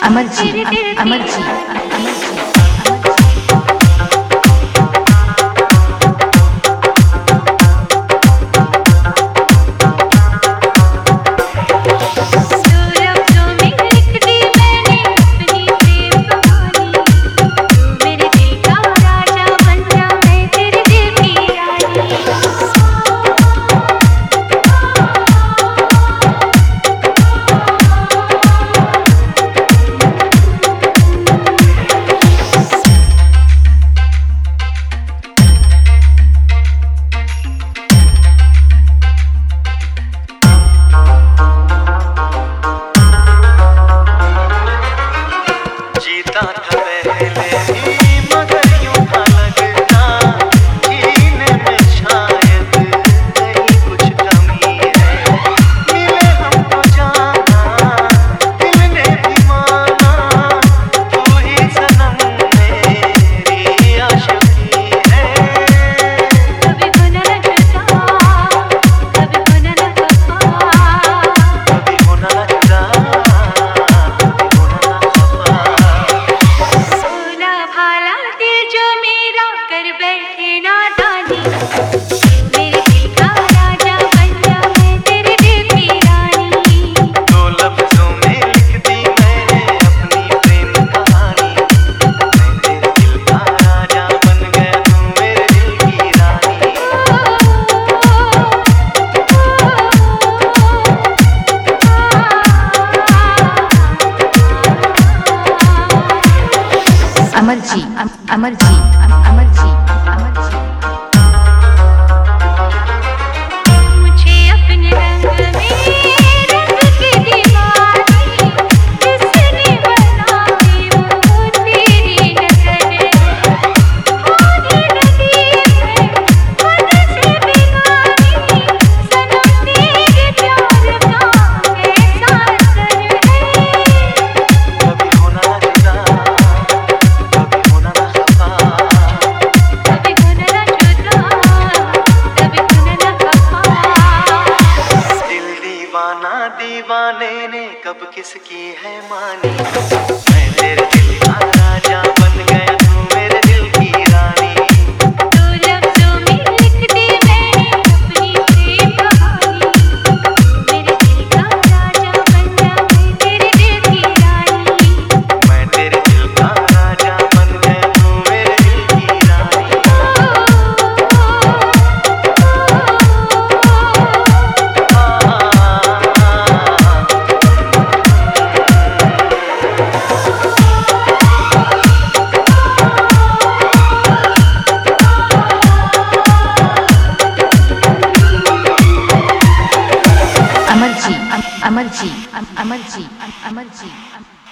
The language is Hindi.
अमर जी, अमर जी, अमर जी। जीता था पहले ही मगर यूं था लगता जीने में शायद कहीं कुछ कमी है। मिले हमको जाना दिल ने भी माना, तू ही सनम मेरी आशिकी है। कभी होना न जुदा, कभी होना न खफा, कभी होना न जुदा, कभी होना न खफा। भोला भाला दिल जो मेरा कर बैठे नादानी, मेरे दिल का राजा बन जा मैं तेरे दिल की रानी। दो लफ्जों में लिख दी मैंने अपनी प्रेम कहानी, मैं तेरे दिल का राजा बन गया तू मेरे दिल की रानी। अमर जी, अमर जी, अमर जी, अमर जी। मुझे अपने रंग में रंग की दीवानी, जिसने बनाई वो तेरी नजर। आने लगी मैं मन से बेगानी, सनम तेरे प्यार का ऐसा असर है। कभी होना न जुदा, कभी होना न खफा, कभी होना न जुदा, कभी होना न खफा। दिल दीवाना दीवाने ने कब किसकी है मानी, मैं तेरे दिल का राजा बन गया तू मेरे दिल की रानी। दो लफ्जों में लिख दी मैंने अपनी प्रेम कहानी, मेरे दिल का राजा बन जा मैं तेरे दिल की रानी। मैं तेरे दिल का राजा बन गया तू मेरे दिल की रानी। अमर जी, अमर जी, अमर जी, अमर जी।